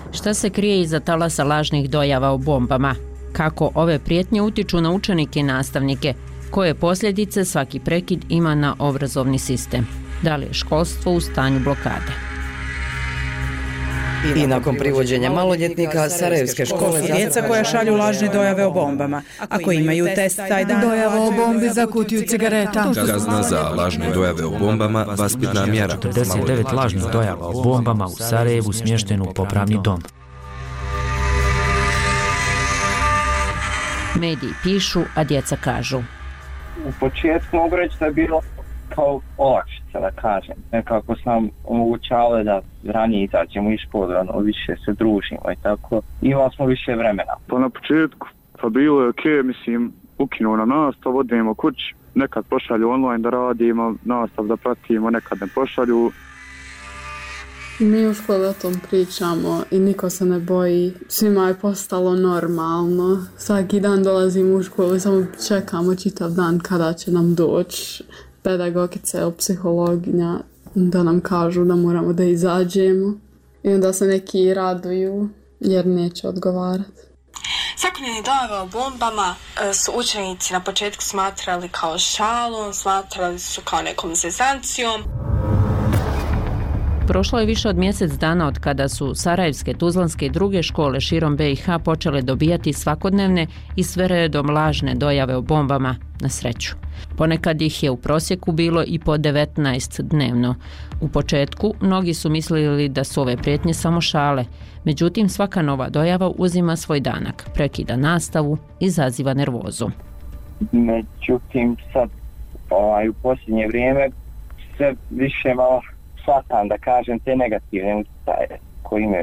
Šta se krije iza talasa lažnih dojava o bombama? Kako ove prijetnje utiču na učenike i nastavnike? Koje posljedice svaki prekid ima na obrazovni sistem? Da li je školstvo u stanju blokade? I nakon privođenja maloljetnika Sarajevske škole djeca koja šalju lažne dojave o bombama. Ako imaju test taj dan, dojava o bombi za kutiju cigareta. Kazna za lažne dojave o bombama, vaspitna mjera. 49 lažnih dojava o bombama u Sarajevu smještenu u popravni dom. Mediji pišu, a djeca kažu. U početku mogu reći da je bilo kao olakšica, da kažem. Nekako sam omogućavao da ranije izađemo iz škole, više se družimo i tako. Imali smo više vremena. Pa na početku, pa bilo je okej, mislim, ukinuo na nastav, odemo kući, nekad pošalju online da radimo, nastav da pratimo, nekad ne pošalju. Mi u školi o tom pričamo i niko se ne boji. Svima je postalo normalno. Svaki dan dolazimo u školu i samo čekamo čitav dan kada će nam doći pedagogice ili psihologinja da nam kažu da moramo da izađemo. I onda se neki raduju jer neće odgovarati. Svakodnevne dojave o bombama su učenici na početku smatrali kao šalom, smatrali su kao nekom zezancijom. Prošlo je više od mjesec dana od kada su sarajevske, tuzlanske i druge škole širom BiH počele dobijati svakodnevne i sve redom lažne dojave o bombama, na sreću. Ponekad ih je u prosjeku bilo i po 19 dnevno. U početku mnogi su mislili da su ove prijetnje samo šale, međutim svaka nova dojava uzima svoj danak, prekida nastavu, izaziva nervozu. Međutim sad u posljednje vrijeme sve više malo shvatam, da kažem, te negativne utjecaje koji imaju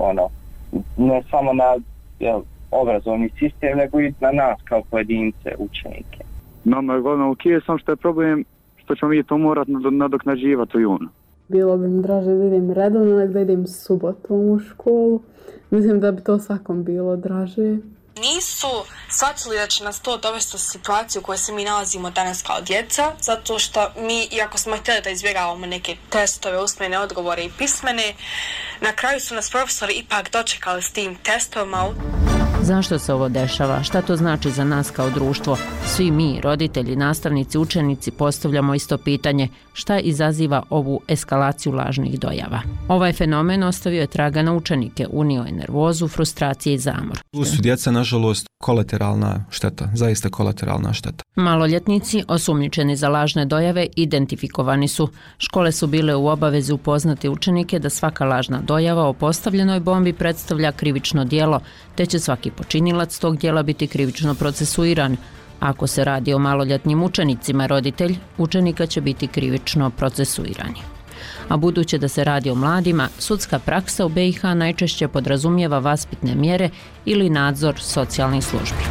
ne samo na obrazovni sistem, nego i na nas kao pojedince, učenike. Nama je glavno okej, samo što je problem što ćemo mi to morati nadoknađivati u junu. Bilo bi mi draže da idem redovno, nego da idem subotom u školu. Mislim da bi to svakom bilo draže. Nisu shvatili da će nas to dovesti u situaciju u kojoj se mi nalazimo danas kao djeca, zato što mi, iako smo htjeli da izbjegavamo neke testove, usmene odgovore i pismene, na kraju su nas profesori ipak dočekali s tim testovima. Zašto se ovo dešava? Šta to znači za nas kao društvo? Svi mi, roditelji, nastavnici, učenici, postavljamo isto pitanje: šta izaziva ovu eskalaciju lažnih dojava? Ovaj fenomen ostavio je traga na učenike, unio je nervozu, frustracije i zamor. Tu su djeca, nažalost, kolateralna šteta, zaista kolateralna šteta. Maloljetnici, osumnjičeni za lažne dojave, identifikovani su. Škole su bile u obavezi upoznati učenike da svaka lažna dojava o postavljenoj bombi predstavlja krivično djelo, te će svaki počinilac tog djela biti krivično procesuiran. Ako se radi o maloljetnim učenicima, roditelj učenika će biti krivično procesuirani. A budući da se radi o mladima, sudska praksa u BiH najčešće podrazumijeva vaspitne mjere ili nadzor socijalnih službi.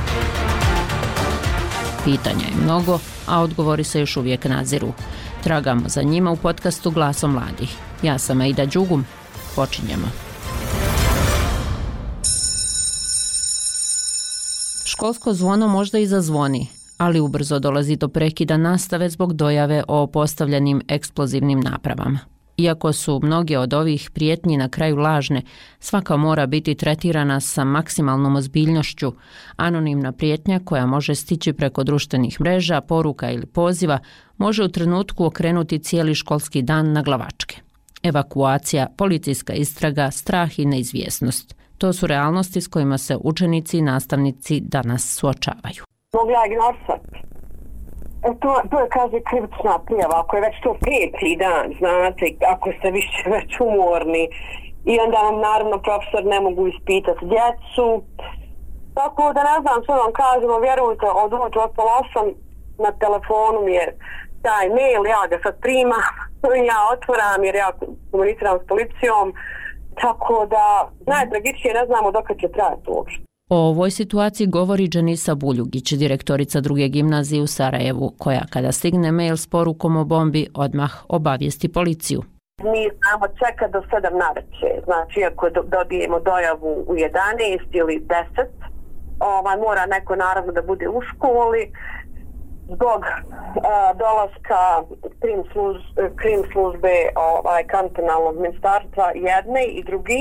Pitanja je mnogo, a odgovori se još uvijek naziru. Tragamo za njima u podcastu Glasom mladih. Ja sam Aida Đugum. Počinjemo. Školsko zvono možda i zazvoni, ali ubrzo dolazi do prekida nastave zbog dojave o postavljenim eksplozivnim napravama. Iako su mnoge od ovih prijetnji na kraju lažne, svaka mora biti tretirana sa maksimalnom ozbiljnošću. Anonimna prijetnja koja može stići preko društvenih mreža, poruka ili poziva može u trenutku okrenuti cijeli školski dan na glavačke. Evakuacija, policijska istraga, strah i neizvjesnost. To su realnosti s kojima se učenici i nastavnici danas suočavaju. Mogu ja ignorisati. To je, kaže, krivična prijava, ako je već to 5. dan, znate, ako ste više već umorni. I onda vam naravno profesor ne mogu ispitati djecu. Tako da ne znam što vam kažemo, vjerujte, od 8 na telefonu mi je taj mail, ja ga sad primam, ja otvoram jer ja komuniciram s policijom. Tako da najtragičnije ne znamo dok će trajati uopšte. O ovoj situaciji govori Dženisa Buljugić, direktorica 2. gimnazije u Sarajevu, koja kada stigne mail s porukom o bombi odmah obavijesti policiju. Mi znamo čeka do 7 navečer, znači ako dobijemo dojavu u 11 ili 10, mora neko naravno da bude u školi. Zbog dolaska krim službe kantonalnog ministarstva jedne i drugi,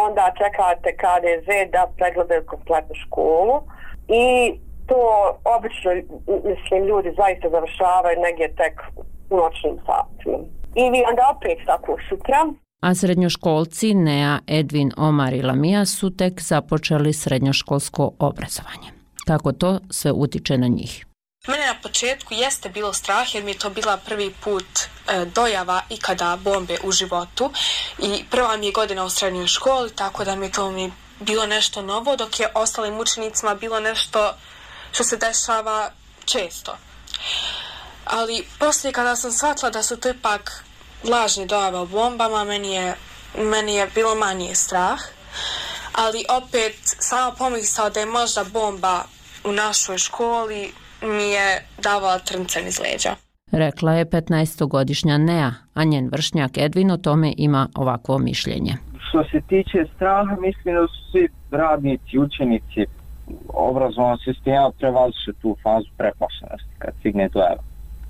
onda čekate KDZ da pregledaju kompletnu školu i to obično, mislim, ljudi zaista završavaju negdje tek u noćnim satima. I vi onda opet tako sutra. A srednjoškolci Nea, Edvin, Omar i Lamija su tek započeli srednjoškolsko obrazovanje. Kako to sve utiče na njih? Mene na početku jeste bilo strah jer mi je to bila prvi put dojava ikada bombe u životu i prva mi je godina u srednjoj školi, tako da mi je to bilo nešto novo, dok je ostalim učenicima bilo nešto što se dešava često. Ali poslije kada sam shvatila da su to ipak lažne dojave o bombama, meni je bilo manje strah, ali opet sama pomisao da je možda bomba u našoj školi mi je davala trncen iz leđa. Rekla je 15-godišnja Nea, a njen vršnjak Edvin o tome ima ovakvo mišljenje. Što se tiče straha, mislim da su svi radnici, učenici obrazovnog sistema prevazišli tu fazu preplašenosti kad stigne dojava.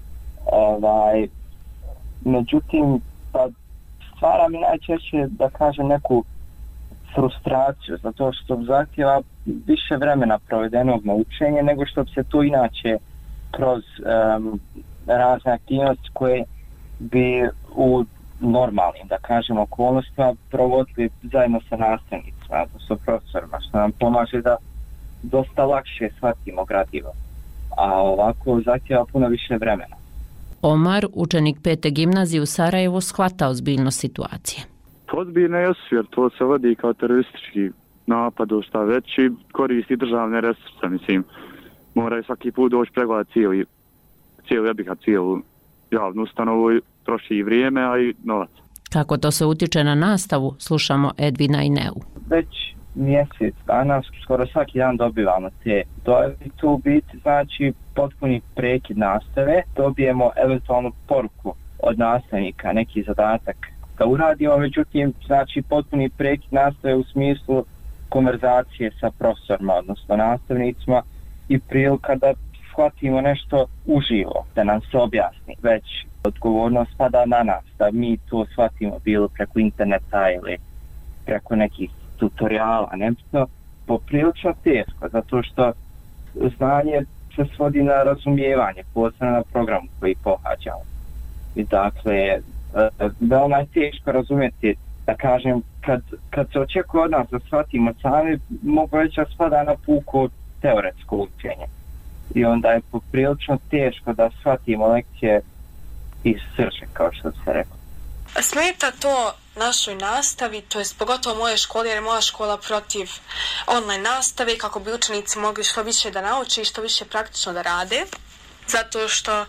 Međutim, pa stvara mi najčešće, da kažem, neku frustraciju, zato što zahtjeva više vremena provedenog na učenje nego što bi se to inače kroz razne aktivnosti koje bi u normalnim, da kažem, okolnostima provodili zajedno sa nastavnicima, sa profesorima, što nam pomaže da dosta lakše shvatimo gradivo. A ovako zahtjeva puno više vremena. Omar, učenik 5. gimnazije u Sarajevu, shvata ozbiljnost situacije. Ozbiljno je jer to se vodi kao teroristički napad, šta već i koristi državne resurse, mislim. Moraju svaki put doći pregledati cijelu javnu ustanovu, troši i vrijeme, a i novac. Kako to se utiče na nastavu, slušamo Edvina i Neu. Već mjesec dana, skoro svaki dan dobivamo te dojave. To u biti znači potpuni prekid nastave. Dobijemo eventualnu poruku od nastavnika, neki zadatak da uradimo, međutim, znači potpuni prekid nastave u smislu konverzacije sa profesorima, odnosno nastavnicima i prilika da shvatimo nešto uživo, da nam se objasni. Već odgovornost pada na nas, da mi to shvatimo bilo preko interneta ili preko nekih tutoriala, nebitno, poprilično teško, zato što znanje se svodi na razumijevanje, posebno na programu koji pohađamo. I dakle, veoma je teško razumjeti, da kažem, kad se očekuje od nas da shvatimo sami, mogu reći da spada na puko teoretsko učenje. I onda je poprilično teško da shvatimo lekcije iz srže, kao što se rekao. Smeta to našoj nastavi, to je pogotovo moje škole, jer je moja škola protiv online nastave, kako bi učenici mogli što više da nauče i što više praktično da rade, zato što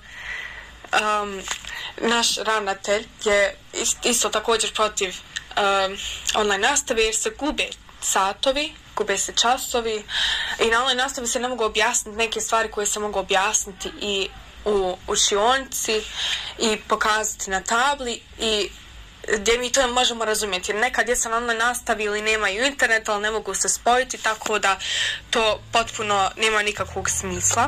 naš ravnatelj je isto također protiv online nastave, jer se gube satovi, gube se časovi i na online nastavi se ne mogu objasniti neke stvari koje se mogu objasniti i u učionici i pokazati na tabli i gdje mi to možemo razumjeti. Jer nekad djeca na online nastavi ili nemaju internet, ali ne mogu se spojiti, tako da to potpuno nema nikakvog smisla.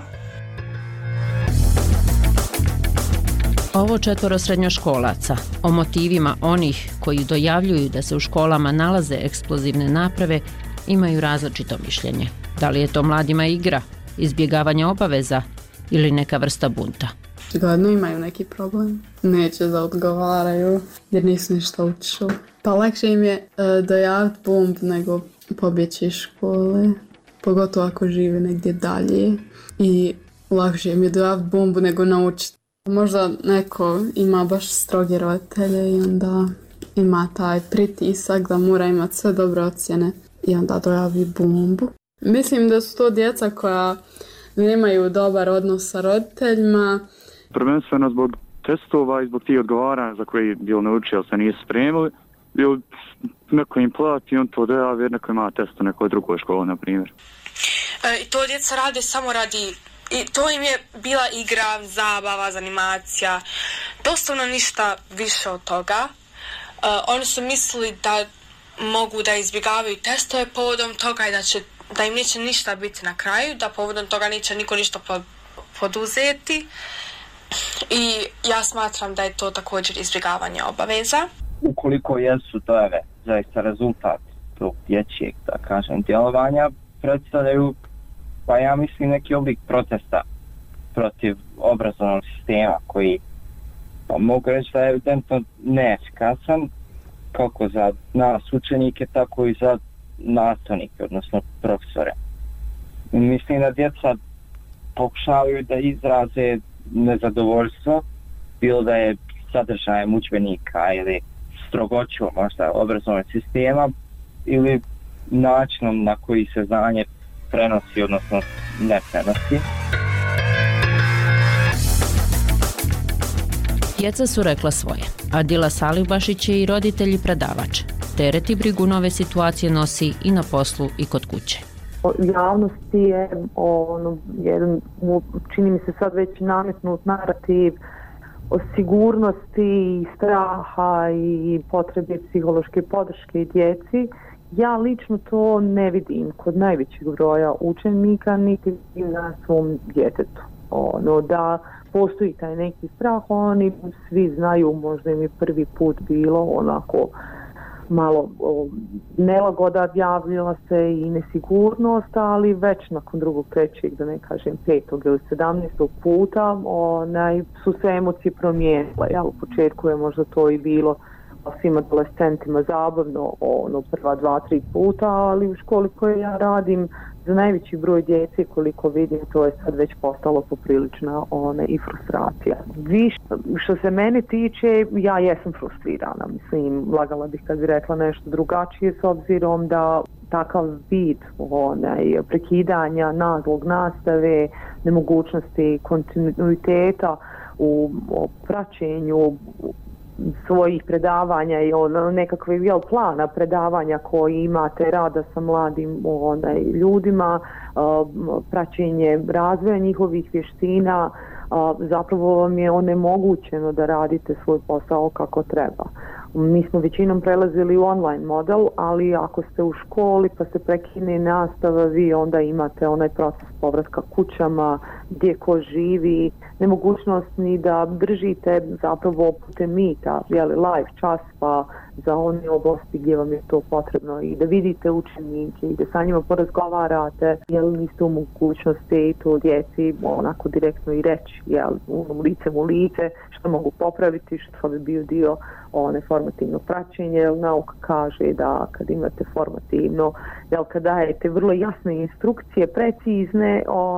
Ovo 4 srednjoškolaca o motivima onih koji dojavljuju da se u školama nalaze eksplozivne naprave imaju različito mišljenje. Da li je to mladima igra, izbjegavanje obaveza ili neka vrsta bunta? Gledno imaju neki problem. Neće da odgovaraju jer nisu ništa učili. Pa lakše im je dojaviti bomb nego pobjeći iz škole. Pogotovo ako žive negdje dalje. I lakše im je dojaviti bombu nego naučiti. Možda neko ima baš stroge roditelje i onda ima taj pritisak da mora imati sve dobre ocjene i onda dojavi bombu. Mislim da su to djeca koja nemaju dobar odnos sa roditeljima. Prvenstveno zbog testova i zbog tih odgovaranja za koji bil naučio se nisu spremili. Bil neko im plati, on to dojavi jer neko ima test u nekoj drugoj školi, na primjer. I to djeca rade samo radi, i to im je bila igra, zabava, zanimacija, doslovno ništa više od toga. Oni su mislili da mogu da izbjegavaju testove povodom toga i da im neće ništa biti na kraju, da povodom toga neće niko ništa poduzeti. I ja smatram da je to također izbjegavanje obaveza. Ukoliko jesu dojave zaista rezultat tog dječjeg, da kažem, djelovanja predstavljaju, pa ja mislim, neki oblik protesta protiv obrazovnog sistema koji, pa mogu reći da je evidentno neefikasan kako za nas učenike, tako i za nastavnike, odnosno profesore. Mislim da djeca pokušavaju da izraze nezadovoljstvo, bilo da je sadržajem udžbenika ili strogoćom možda obrazovnog sistema ili načinom na koji se znanje prenosi, odnosno ne prenosi. Djeca su rekla svoje. Adila Salibašić je i roditelj i predavač. Teret i brigu nove situacije nosi i na poslu i kod kuće. Javnosti je jedan, čini mi se sad već nametnut narativ o sigurnosti i straha i potrebi psihološke podrške djeci. Ja lično to ne vidim kod najvećeg broja učenika, niti na svom djetetu. Da postoji taj neki strah, oni svi znaju, možda im je prvi put bilo onako malo nelagoda, javljala se i nesigurnost, ali već nakon drugog, trećeg, da ne kažem 5. ili 17. puta su se emocije promijenile. U početku je možda to i bilo svim adolescentima zabavno, prva 2-3 puta, ali u školi koje ja radim, za najveći broj djece, koliko vidim, to je sad već postalo poprilična i frustracija. Što se mene tiče, ja jesam frustrirana. Mislim, lagala bih kad bi rekla nešto drugačije, s obzirom da takav vid prekidanja naglog nastave, nemogućnosti kontinuiteta u praćenju svojih predavanja i nekakve plana predavanja koji imate, rada sa mladim ljudima, praćenje razvoja njihovih vještina, zapravo vam je onemogućeno da radite svoj posao kako treba. Mi smo većinom prelazili u online model, ali ako ste u školi pa se prekine nastava, vi onda imate onaj proces povratka kućama, gdje ko živi, nemogućnost ni da držite zapravo putem Meeta, live čas, pa za one oblasti gdje vam je to potrebno i da vidite učenike i da sa njima porazgovarate, niste u mogućnosti to djeci onako direktno i reći, licem u lice, što mogu popraviti, što bi bio dio formativno praćenje, jer nauka kaže da kad imate formativno, kad dajete vrlo jasne instrukcije, precizne,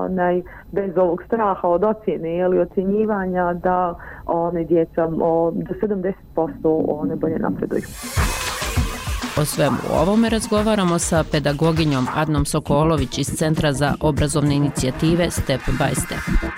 bez ovog straha od ocjene ili ocjenjivanja, da djeca do 70% bolje napreduju. O svemu ovome razgovaramo sa pedagoginjom Adnom Sokolović iz Centra za obrazovne inicijative Step by Step.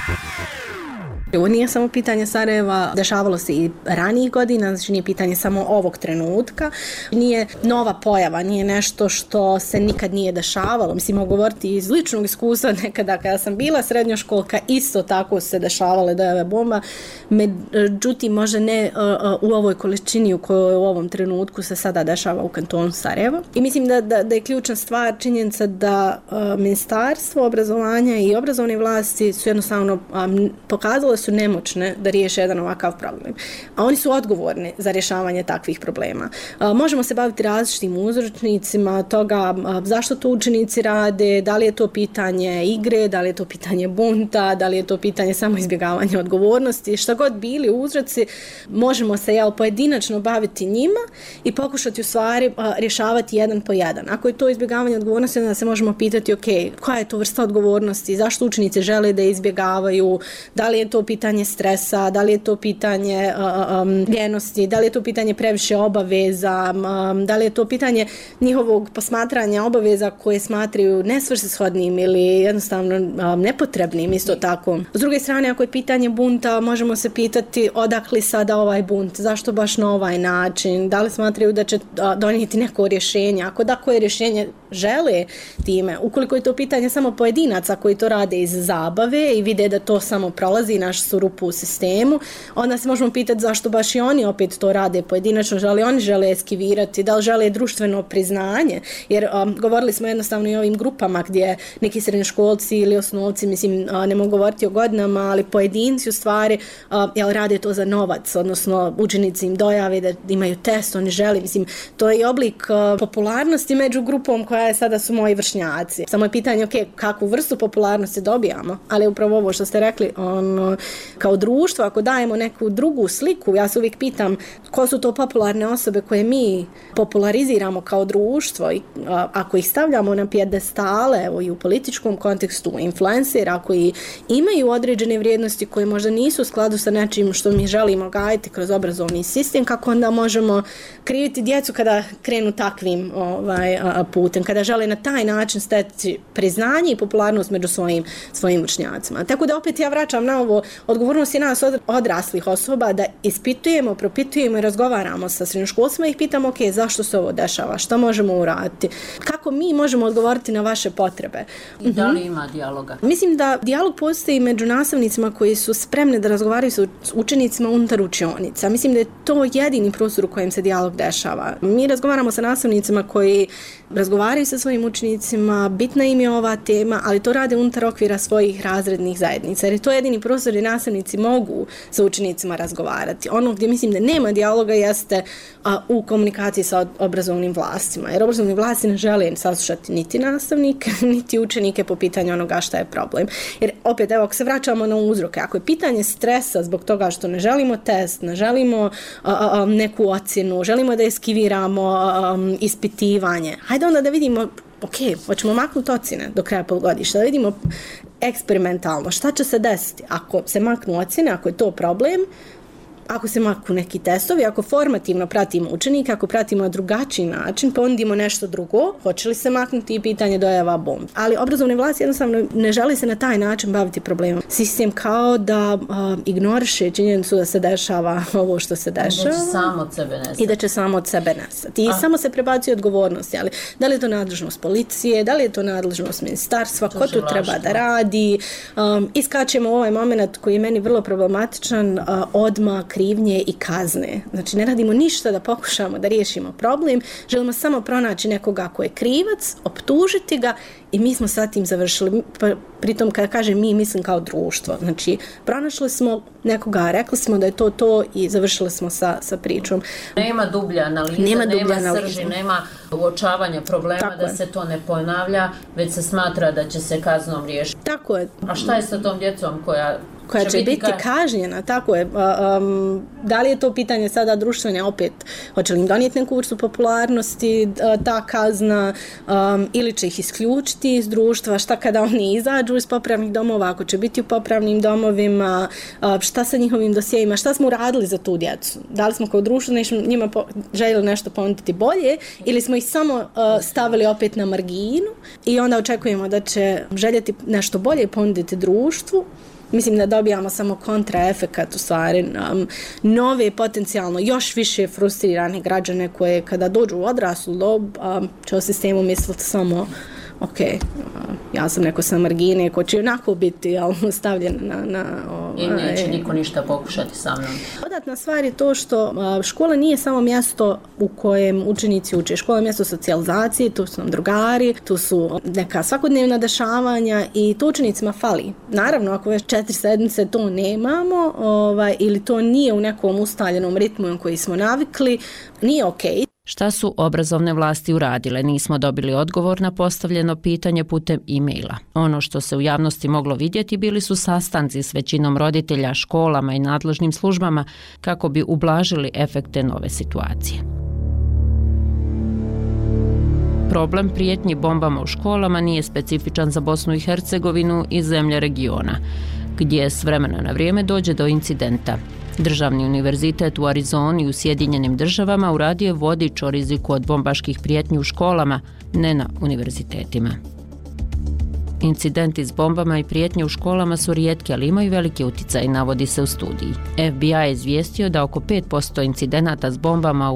Ovo nije samo pitanje Sarajeva, dešavalo se i ranijih godina, znači nije pitanje samo ovog trenutka, nije nova pojava, nije nešto što se nikad nije dešavalo. Mislim, mogu govoriti iz ličnog iskustva, nekada kada sam bila srednjoškolka, isto tako se dešavale dojave bomba, međutim možda ne u ovoj količini u kojoj u ovom trenutku se sada dešava u kantonu Sarajevo. I mislim da je ključna stvar činjenica da Ministarstvo obrazovanja i obrazovne vlasti su jednostavno pokazale su nemoćne da riješe jedan ovakav problem. A oni su odgovorni za rješavanje takvih problema. Možemo se baviti različitim uzročnicima toga zašto to učenici rade, da li je to pitanje igre, da li je to pitanje bunta, da li je to pitanje samo izbjegavanja odgovornosti, šta god bili uzroci, možemo se pojedinačno baviti njima i pokušati u stvari rješavati jedan po jedan. Ako je to izbjegavanje odgovornosti, onda se možemo pitati koja je to vrsta odgovornosti, zašto učenici žele da izbjegavaju, da li je to pitanje stresa, da li je to pitanje ljenosti, da li je to pitanje previše obaveza, da li je to pitanje njihovog posmatranja obaveza koje smatraju nesvrsishodnim ili jednostavno nepotrebnim isto tako. S druge strane, ako je pitanje bunta, možemo se pitati odakle sada ovaj bunt, zašto baš na ovaj način, da li smatraju da će donijeti neko rješenje, ako da koje rješenje žele time. Ukoliko je to pitanje samo pojedinaca koji to rade iz zabave i vide da to samo prolazi naš su rupu u sistemu, onda se možemo pitati zašto baš i oni opet to rade pojedinačno, da li oni žele eskivirati, da li žele društveno priznanje, jer govorili smo jednostavno i o ovim grupama gdje neki srednjoškolci ili osnovci, mislim, ne mogu govoriti o godinama, ali pojedinci u stvari rade to za novac, odnosno učenici im dojave da imaju test, oni žele, mislim, to je i oblik popularnosti među grupom koja je sada su moji vršnjaci. Samo je pitanje, kakvu vrstu popularnosti dobijamo, ali upravo ovo što ste rekli, kao društvo, ako dajemo neku drugu sliku, ja se uvijek pitam ko su to popularne osobe koje mi populariziramo kao društvo i ako ih stavljamo na pijedestale, evo i u političkom kontekstu, influencera koji imaju određene vrijednosti koje možda nisu u skladu sa nečim što mi želimo gajiti kroz obrazovni sistem, kako onda možemo kriviti djecu kada krenu takvim putem, kada žele na taj način steći priznanje i popularnost među svojim vršnjacima. Tako da opet ja vraćam na ovo, odgovornost je nas odraslih osoba da ispitujemo, propitujemo i razgovaramo sa srednjoškolcima i ih pitamo zašto se ovo dešava, šta možemo uraditi, kako mi možemo odgovoriti na vaše potrebe. I da li ima dijaloga? Mislim da dijalog postoji među nastavnicima koji su spremni da razgovaraju sa učenicima unutar učionica. Mislim da je to jedini prostor u kojem se dijalog dešava. Mi razgovaramo sa nastavnicima koji razgovaraju sa svojim učenicima, bitna im je ova tema, ali to rade unutar okvira svojih razrednih zajednica, jer je to jedini prostor gdje nastavnici mogu sa učenicima razgovarati. Ono gdje mislim da nema dijaloga jeste u komunikaciji sa obrazovnim vlastima, jer obrazovni vlasti ne žele saslušati niti nastavnike, niti učenike po pitanju onoga šta je problem. Jer opet, evo, ako se vraćamo na uzroke, ako je pitanje stresa zbog toga što ne želimo test, ne želimo neku ocjenu, želimo da eskiviramo ispitivanje, hajde onda da vidimo, hoćemo maknuti ocjene do kraja polugodišta, da vidimo eksperimentalno šta će se desiti ako se maknu ocjene, ako je to problem, ako se maknu neki testovi, ako formativno pratimo učenike, ako pratimo na drugačiji način, ponudimo nešto drugo, hoće li se maknuti i pitanje dojava bomb. Ali obrazovne vlasti jednostavno ne žele se na taj način baviti problemom. Sistem kao da ignoriše činjenicu da se dešava ovo što se dešava. Da će samo od sebe nestati. I da će samo od sebe nestati. I samo se prebacuje odgovornosti. Ali da li je to nadležnost policije, da li je to nadležnost ministarstva, ko tu treba da radi. Iskačemo ovaj moment koji je meni vrlo problematičan, odmah krivnje i kazne. Znači, ne radimo ništa da pokušamo da riješimo problem, želimo samo pronaći nekoga ko je krivac, optužiti ga i mi smo sa tim završili. Pritom, kada kažem mi, mislim kao društvo. Znači, pronašli smo nekoga, rekli smo da je to i završili smo sa pričom. Nema dublja analiza, nema srži, nema uočavanja problema, da se to ne ponavlja, već se smatra da će se kaznom riješiti. Tako je. A šta je sa tom djecom koja će biti kažnjena, tako je. Da li je to pitanje sada društvene, opet, hoće li im donijeti neku vrstu popularnosti, ta kazna, ili će ih isključiti iz društva, šta kada oni izađu iz popravnih domova, ako će biti u popravnim domovima, šta sa njihovim dosjejima, šta smo uradili za tu djecu. Da li smo kao društvo njima željeli nešto ponuditi bolje ili smo ih samo stavili opet na marginu i onda očekujemo da će željeti nešto bolje ponuditi društvu. Mislim da dobijamo samo kontraefekat, u stvari nove potencijalno još više frustrirane građane koje kada dođu u odraslu dob će o sistemu misliti samo ja sam neko sa margine ko će onako biti stavljen na i neće niko ništa pokušati sa mnom. Dodatna stvar je to što škola nije samo mjesto u kojem učenici uče. Škola je mjesto socijalizacije, tu su nam drugari, tu su neka svakodnevna dešavanja i to učenicima fali. Naravno, ako već 4 sedmice to nemamo ili to nije u nekom ustaljenom ritmu koji smo navikli, nije okej. Šta su obrazovne vlasti uradile? Nismo dobili odgovor na postavljeno pitanje putem e-maila. Ono što se u javnosti moglo vidjeti bili su sastanci s većinom roditelja, školama i nadležnim službama kako bi ublažili efekte nove situacije. Problem prijetnji bombama u školama nije specifičan za Bosnu i Hercegovinu i zemlje regiona, gdje s vremena na vrijeme dođe do incidenta. Državni univerzitet u Arizoni u Sjedinjenim Državama uradio je vodič o riziku od bombaških prijetnji u školama, ne na univerzitetima. Incidenti s bombama i prijetnje u školama su rijetki, ali imaju veliki utjecaj, navodi se u studiji. FBI je izvijestio da oko 5% incidenata s bombama u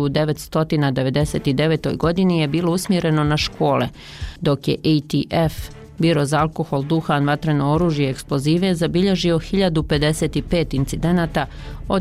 1999. godini je bilo usmjereno na škole, dok je ATF, Biro za alkohol, duhan, vatreno oružje i eksplozive, zabilježio 1055 incidenata od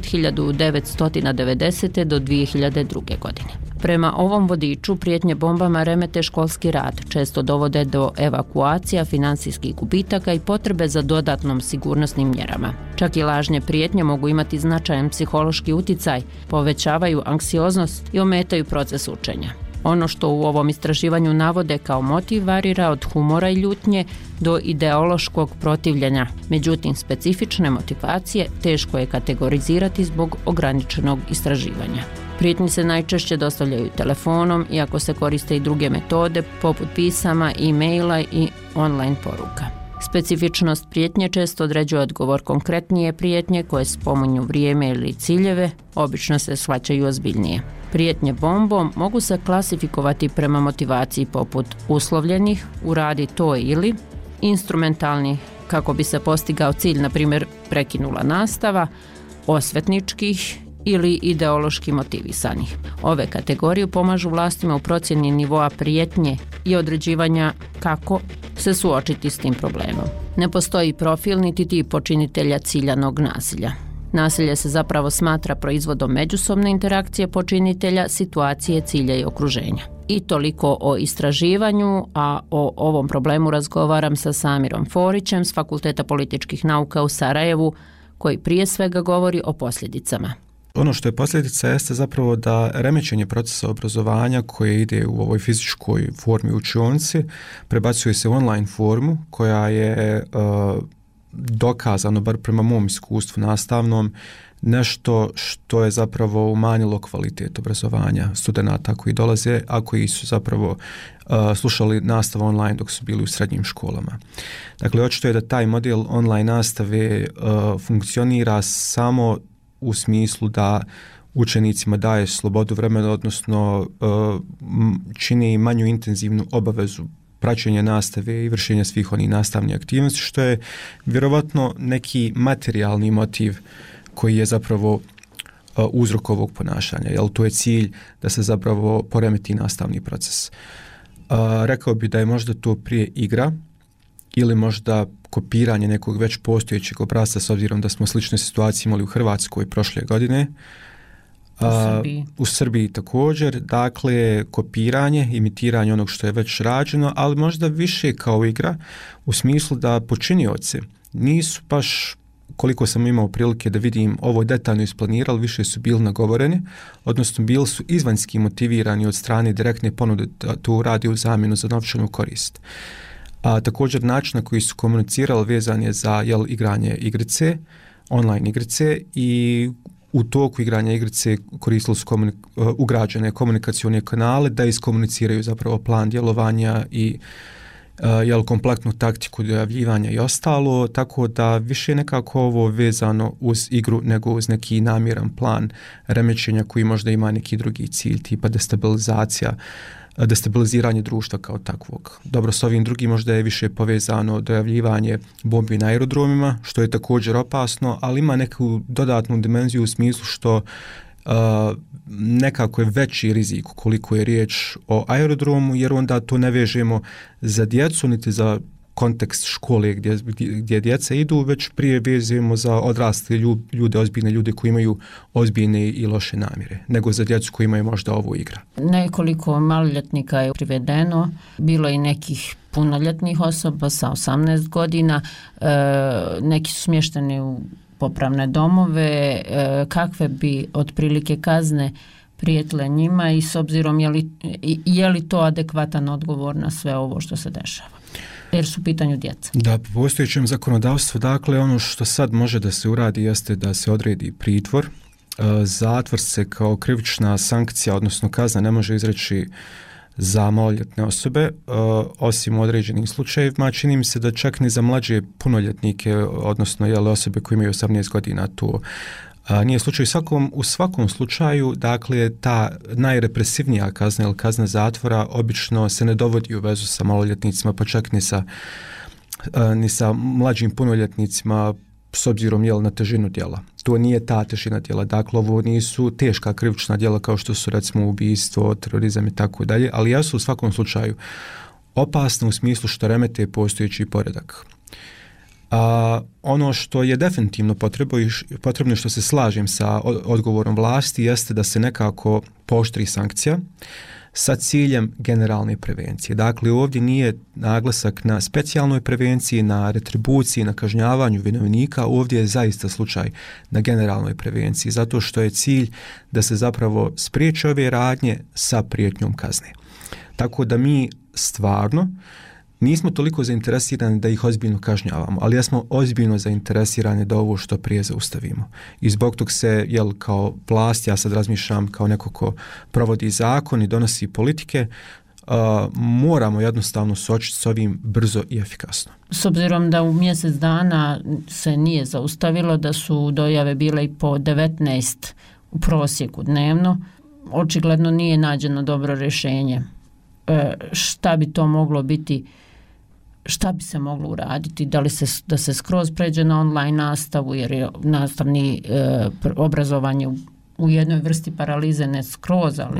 1990. do 2002. godine. Prema ovom vodiču, prijetnje bombama remete školski rad, često dovode do evakuacija, financijskih gubitaka i potrebe za dodatnom sigurnosnim mjerama. Čak i lažne prijetnje mogu imati značajan psihološki utjecaj, povećavaju anksioznost i ometaju proces učenja. Ono što u ovom istraživanju navode kao motiv varira od humora i ljutnje do ideološkog protivljenja. Međutim, specifične motivacije teško je kategorizirati zbog ograničenog istraživanja. Prijetnje se najčešće dostavljaju telefonom, iako se koriste i druge metode poput pisama, e-maila i online poruka. Specifičnost prijetnje često određuje odgovor. Konkretnije prijetnje koje spominju vrijeme ili ciljeve obično se shvaćaju ozbiljnije. Prijetnje bombom mogu se klasifikovati prema motivaciji poput uslovljenih, uradi to ili, instrumentalnih kako bi se postigao cilj, na primjer prekinula nastava, osvetničkih ili ideološki motivisanih. Ove kategorije pomažu vlastima u procjeni nivoa prijetnje i određivanja kako se suočiti s tim problemom. Ne postoji profil niti tip počinitelja ciljanog nasilja. Nasilje se zapravo smatra proizvodom međusobne interakcije počinitelja, situacije, cilja i okruženja. I toliko o istraživanju, a o ovom problemu razgovaram sa Samirom Forićem s Fakulteta političkih nauka u Sarajevu, koji prije svega govori o posljedicama. Ono što je posljedica jeste zapravo da remećenje procesa obrazovanja koje ide u ovoj fizičkoj formi učionici prebacuje se u online formu koja je dokazano, bar prema mom iskustvu nastavnom, nešto što je zapravo umanjilo kvalitet obrazovanja studenata koji dolaze, a koji su zapravo slušali nastavu online dok su bili u srednjim školama. Dakle, očito je da taj model online nastave funkcionira samo u smislu da učenicima daje slobodu vremena, odnosno čini manju intenzivnu obavezu praćenja nastave i vršenja svih onih nastavnih aktivnosti, što je vjerovatno neki materijalni motiv koji je zapravo uzrok ovog ponašanja, jer to je cilj da se zapravo poremeti nastavni proces. Rekao bi da je možda to prije igra ili možda kopiranje nekog već postojećeg obrasca, s obzirom da smo slične situacije imali u Hrvatskoj prošle godine. U Srbiji također, dakle kopiranje, imitiranje onog što je već rađeno, ali možda više kao igra u smislu da počinioci nisu baš, koliko sam imao prilike da vidim, ovo detaljno isplanirali, više su bili nagovoreni, odnosno bili su izvanjski motivirani od strane direktne ponude da to radi u zamjenu za novčanu korist. A također način na koji su komunicirali vezan je za igranje igrice, online igrice, i u toku igranja igrice koristili su ugrađene komunikacione kanale da iskomuniciraju zapravo plan djelovanja i kompletnu taktiku dojavljivanja i ostalo, tako da više nekako ovo vezano uz igru nego uz neki namjeran plan remećenja koji možda ima neki drugi cilj, tipa destabiliziranje društva kao takvog. Dobro, s ovim drugim možda je više povezano dojavljivanje bombi na aerodromima, što je također opasno, ali ima neku dodatnu dimenziju u smislu što nekako je veći rizik koliko je riječ o aerodromu, jer onda to ne vežemo za djecu niti za kontekst škole gdje djeca idu, već prije vezujemo za odrasle ljude, ozbiljne ljude koji imaju ozbiljne i loše namjere, nego za djecu koji imaju možda ovo igra. Nekoliko maloljetnika je privedeno, bilo i nekih punoljetnih osoba sa 18 godina, neki su smješteni u popravne domove, kakve bi otprilike kazne prijetile njima i s obzirom je li to adekvatan odgovor na sve ovo što se dešava? Jer su u pitanju djeca. Da, po postojećem zakonodavstvu, dakle, ono što sad može da se uradi jeste da se odredi pritvor. Zatvor se kao krivična sankcija, odnosno kazna, ne može izreći za maloljetne osobe, osim u određenim slučajevima. Čini mi se da čak ni za mlađe punoljetnike, odnosno osobe koje imaju 18 godina, to Nije slučaj u svakom slučaju, dakle, ta najrepresivnija kazna ili kazna zatvora obično se ne dovodi u vezu sa maloljetnicima, pa čak ni sa mlađim punoljetnicima s obzirom na težinu djela. To nije ta težina djela. Dakle, ovo nisu teška krivična djela kao što su recimo ubistvo, terorizam i tako dalje, ali jesu u svakom slučaju opasne u smislu što remete postojeći poredak. Ono što je definitivno potrebno što se slažem sa odgovorom vlasti jeste da se nekako pooštri sankcija sa ciljem generalne prevencije. Dakle, ovdje nije naglasak na specijalnoj prevenciji, na retribuciji, na kažnjavanju vinovnika, ovdje je zaista slučaj na generalnoj prevenciji, zato što je cilj da se zapravo spriječe ove radnje sa prijetnjom kazne. Tako da mi stvarno nismo toliko zainteresirani da ih ozbiljno kažnjavamo, ali smo ozbiljno zainteresirani da ovo što prije zaustavimo. I zbog tog se, kao vlast, ja sad razmišljam kao neko ko provodi zakon i donosi politike, moramo jednostavno suočiti s ovim brzo i efikasno. S obzirom da u mjesec dana se nije zaustavilo, da su dojave bile i po 19 u prosjeku dnevno, očigledno nije nađeno dobro rješenje. Šta bi to moglo biti? Šta bi se moglo uraditi? Da se skroz pređe na online nastavu, jer je nastavni obrazovanje u jednoj vrsti paralize, ne skroz, ali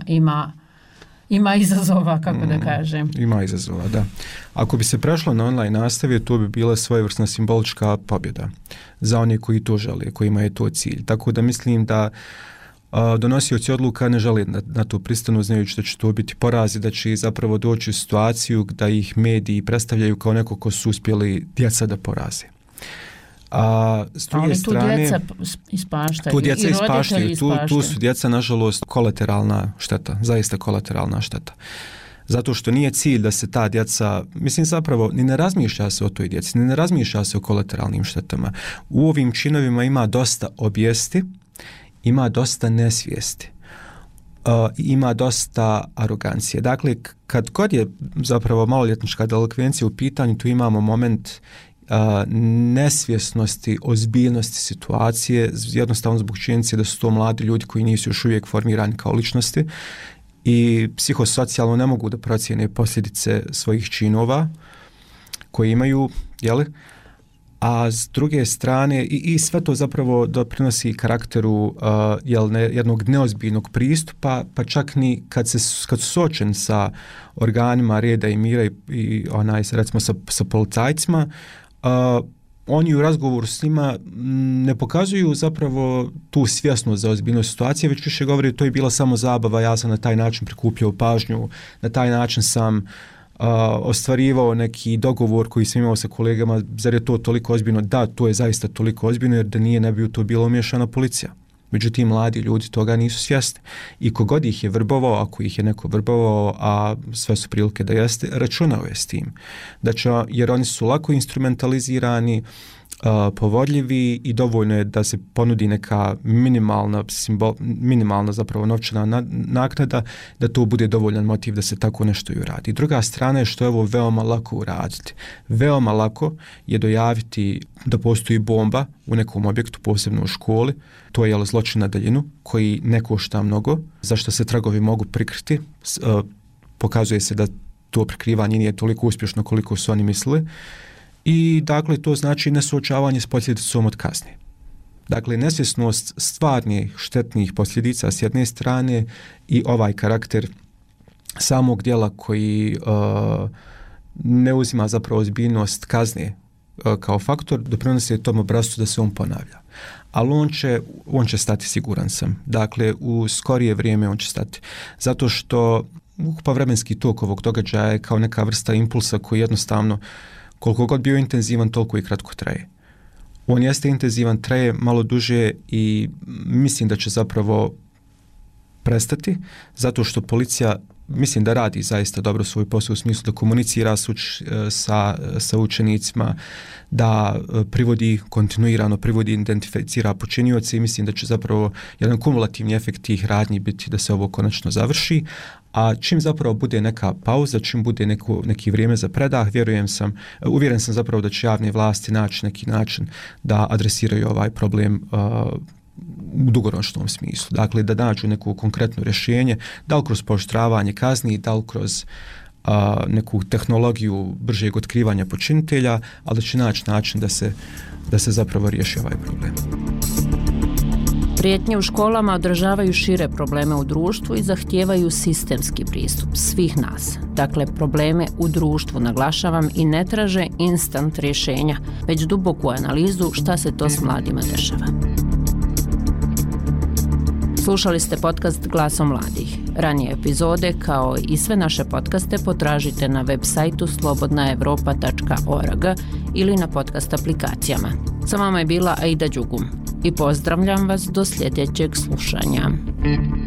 ima izazova, kako da kažem. Ima izazova, da. Ako bi se prešlo na online nastavu, to bi bila svojevrsna simbolička pobjeda za one koji to žele, kojima je to cilj. Tako da mislim da donosioci odluka ne žele na to pristanu, znajući da će to biti porazi, da će zapravo doći u situaciju da ih mediji predstavljaju kao neko ko su uspjeli djeca da poraze. S druge strane, djeca ispaštaju. Tu djeca ispaštaju. Tu su djeca, nažalost, kolateralna šteta, zaista kolateralna šteta. Zato što nije cilj da se ta djeca, mislim zapravo, ni ne razmišlja se o toj djeci, ni ne razmišlja se o kolateralnim štetama. U ovim činovima ima dosta obijesti, ima dosta nesvijesti, ima dosta arogancije. Dakle, kad god je zapravo maloljetnička delikvencija u pitanju, tu imamo moment nesvjesnosti, ozbiljnosti situacije, jednostavno zbog činjenice da su to mladi ljudi koji nisu još uvijek formirani kao ličnosti i psihosocijalno ne mogu da procijene posljedice svojih činova koje imaju, a s druge strane i sve to zapravo doprinosi karakteru jednog neozbiljnog pristupa, pa čak ni kad su suočeni sa organima reda i mira i recimo sa policajcima, oni u razgovoru s njima ne pokazuju zapravo tu svjesnost za ozbiljnost situacije, već više govori to je bila samo zabava, ja sam na taj način prikupljao pažnju, na taj način sam ostvarivao neki dogovor koji sam imao sa kolegama, zar je to toliko ozbiljno? Da, to je zaista toliko ozbiljno, jer da nije, ne bi u to bila umiješana policija. Međutim, mladi ljudi toga nisu svjesni. I kogod ih je vrbovao, ako ih je neko vrbovao, a sve su prilike da jeste, računao je s tim. Jer oni su lako instrumentalizirani, povodljivi i dovoljno je da se ponudi neka minimalna zapravo novčana naknada, da to bude dovoljan motiv da se tako nešto i uradi. Druga strana je što je ovo veoma lako uraditi. Veoma lako je dojaviti da postoji bomba u nekom objektu, posebno u školi, to je zločin na daljinu koji ne košta mnogo, za što se tragovi mogu prikriti. Pokazuje se da to prikrivanje nije toliko uspješno koliko su oni mislili. I dakle to znači nesuočavanje s posljedicom od kazne. Dakle, nesvjesnost stvarnih štetnih posljedica s jedne strane i ovaj karakter samog djela koji ne uzima zapravo ozbiljnost kazne kao faktor, doprinosi tom obrascu da se on ponavlja. Ali on će stati, siguran sam. Dakle, u skorije vrijeme on će stati. Zato što ukupan vremenski tok ovog događaja je kao neka vrsta impulsa koji jednostavno koliko god bio intenzivan, toliko i kratko traje. On jeste intenzivan, traje malo duže i mislim da će zapravo prestati, zato što policija mislim da radi zaista dobro svoj posao u smislu da komunicira sa učenicima, da kontinuirano privodi, identificira počinioce i mislim da će zapravo jedan kumulativni efekt tih radnji biti da se ovo konačno završi. A čim zapravo bude neka pauza, čim bude neki vrijeme za predah, uvjeren sam zapravo da će javne vlasti naći neki način da adresiraju ovaj problem u dugoročnom smislu. Dakle, da nađu neko konkretno rješenje, da li kroz pooštravanje kazni, da li kroz neku tehnologiju bržeg otkrivanja počinitelja, ali da će naći način da se zapravo riješi ovaj problem. Prijetnje u školama odražavaju šire probleme u društvu i zahtijevaju sistemski pristup svih nas. Dakle, probleme u društvu naglašavam i ne traže instant rješenja, već duboku analizu šta se to s mladima dešava. Slušali ste podcast Glasom mladih. Ranije epizode, kao i sve naše podcaste, potražite na web sajtu slobodnaevropa.org ili na podcast aplikacijama. Sa vama je bila Aida Đugum i pozdravljam vas do sljedećeg slušanja.